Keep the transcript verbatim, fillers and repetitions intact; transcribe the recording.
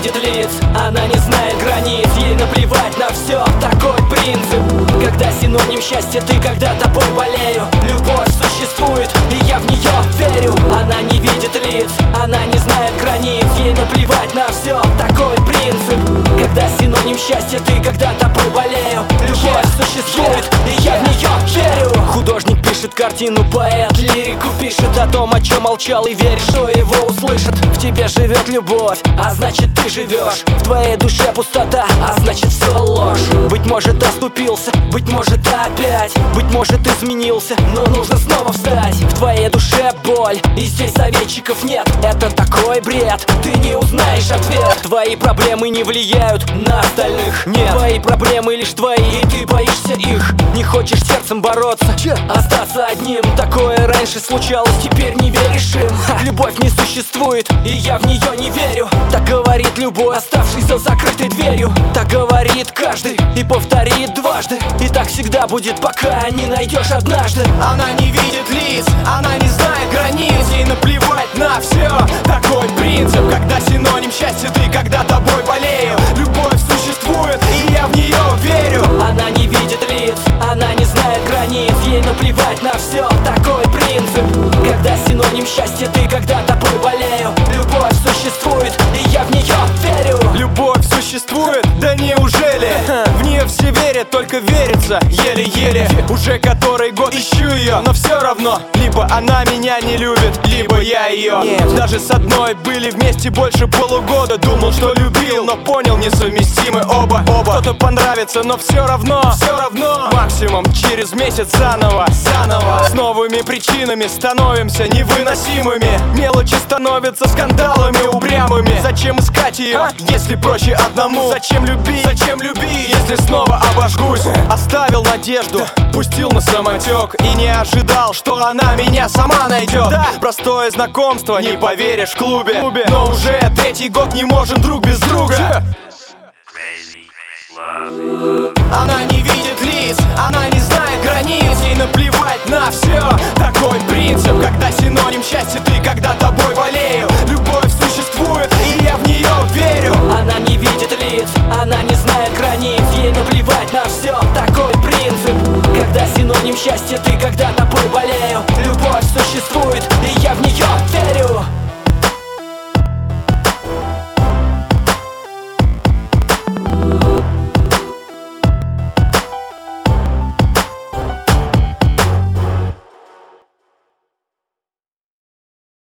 видит лиц, она не знает границ, ей наплевать на все, такой принцип. Когда синоним счастья ты, когда тобой болею. Любовь существует, и я в нее верю. Она не видит лиц, она не знает границ, ей наплевать на все, такой принцип. Когда синоним счастья ты, когда тобой болею. Любовь существует, и я в нее верю. Художник пишет картину, поэт лирику пишет о том, о чем молчал, и веришь, что его услышат. В тебе живет любовь, а значит ты живешь. В твоей душе пустота, а значит все ложь. Быть может оступился, быть может опять, быть может изменился, но нужно снова встать. В твоей душе боль, и здесь советчиков нет. Это такой бред, ты не узнаешь ответ. Твои проблемы не влияют на остальных, нет. Твои проблемы лишь твои, и ты боишься их. Не хочешь сердцем бороться, остаться одним. Такое раньше случалось, теперь не веришь им. Ха, любовь не существует, и я в нее не верю. Так говорит любовь, оставшись за закрытой дверью. Так говорит каждый и повторит дважды. И так всегда будет, пока не найдешь однажды. Она не видит лиц, она не знает границ, ей наплевать на все, такой принцип. Когда синоним счастья ты, когда тобой болею. Любовь существует, и я в нее верю. Она не видит лиц, она не знает границ, ей наплевать на все, такой принцип. Когда синоним счастья ты, когда тобой болею. Любовь существует, и я в нее верю. Любовь существует? Да неужели? В нее все верят, только верится еле-еле. Уже который год ищу ее, но все равно либо она меня не любит, либо я ее. Нет. Даже с одной были вместе больше полугода. Думал, что любил, но понял, несовместимы оба. Оба. Кто-то понравится, но все равно, все равно. Максимум через месяц заново, заново. С новыми причинами становимся невыносимыми. Мелочи становятся скандалами упрямыми. Зачем искать ее, если проще одному? Зачем любить, зачем любить, если снова обожгусь? Оставил надежду, пустил на самотек и не ожидал, что она меня сама найдет. Да, простое знакомство, не поверишь, в клубе, но уже третий год не можем друг без друга. Она не видит лиц, она не знает границ, ей наплевать на все, такой принцип. Когда синоним счастья ты, когда тобой